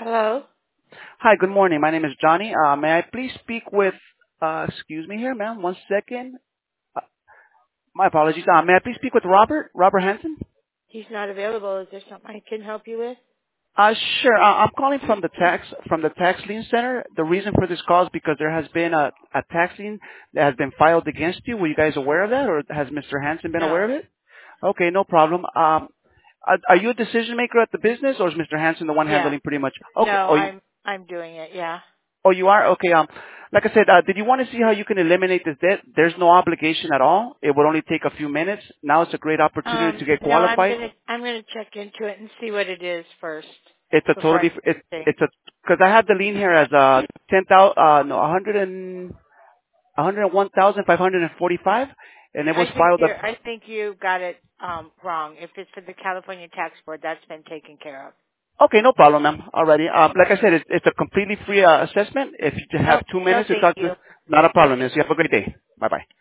Hello? Hi, good morning. My name is Johnny. May I please speak with, excuse me here, ma'am, one second. Uh, my apologies. May I please speak with Robert? Robert Hanson? He's not available. Is there something I can help you with? Sure. I'm calling from the tax lien center. The reason for this call is because there has been a tax lien that has been filed against you. Were you guys aware of that, or has Mr. Hanson been aware No. of it? Okay, no problem. Are you a decision maker at the business, or is Mr. Hanson the one Yeah. handling pretty much? No, Okay. I'm doing it, yeah. Oh, you are? Okay. Like I said, did you want to see how you can eliminate this debt? There's no obligation at all. It would only take a few minutes. Now it's a great opportunity to get No, qualified. I'm gonna check into it and see what it is first It's a before I totally, say. it's a, because I have the lien here as 10,000, no, 101,545, and it was filed up. I think you got it wrong. If it's for the California Tax Board, that's been taken care of. Okay, no problem, ma'am. Alrighty. Like I said, it's a completely free assessment. If you have No, 2 no, minutes to thank talk to, you. not a problem, miss. You have a great day. Bye bye.